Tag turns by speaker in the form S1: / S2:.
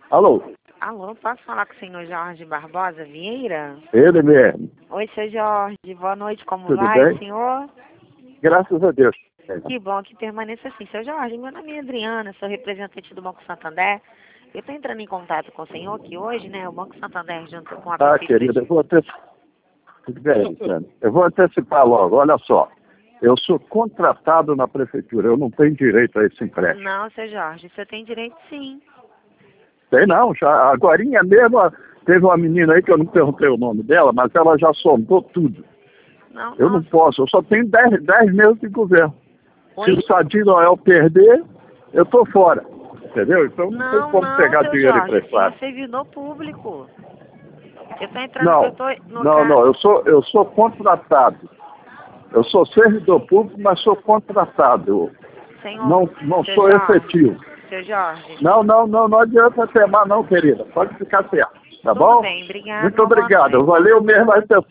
S1: Alô?
S2: Alô, posso falar com o senhor Jorge Barbosa Vieira?
S1: Ele mesmo.
S2: Oi, seu Jorge, boa noite, como
S1: Tudo
S2: vai,
S1: bem?
S2: senhor?
S1: Graças a Deus.
S2: Que bom que permaneça assim. Seu Jorge, meu nome é Adriana, sou representante do Banco Santander. Eu estou entrando em contato com o senhor que hoje, né, o Banco Santander, junto com a Prefeitura
S1: Querida,
S2: de...
S1: Tudo bem, Luciano. Eu vou antecipar logo. Olha só. Eu sou contratado na prefeitura. Eu não tenho direito a esse empréstimo.
S2: Não, seu Jorge, você tem direito sim.
S1: Tem não. Agorinha mesmo, teve uma menina aí que eu não perguntei o nome dela, mas ela já sondou tudo.
S2: Não,
S1: Eu não posso. Eu só tenho 10 meses de governo. Se
S2: Oi?
S1: o Sadi Noel perder, eu tô fora. Entendeu? Então não tem
S2: Não,
S1: como pegar
S2: seu
S1: dinheiro
S2: Jorge, o senhor
S1: emprestado.
S2: é servidor público. Eu estou entrando, eu
S1: Não,
S2: estou no
S1: não,
S2: caso...
S1: não. Eu sou contratado. Eu sou servidor público, mas sou contratado.
S2: Senhor,
S1: Não
S2: seu
S1: sou
S2: Jorge,
S1: efetivo.
S2: seu Jorge,
S1: Não adianta temar não, querida. Pode ficar certo. Tá
S2: tudo
S1: bom?
S2: bem, obrigado,
S1: Muito
S2: uma boa
S1: obrigado.
S2: noite.
S1: Valeu mesmo a atenção.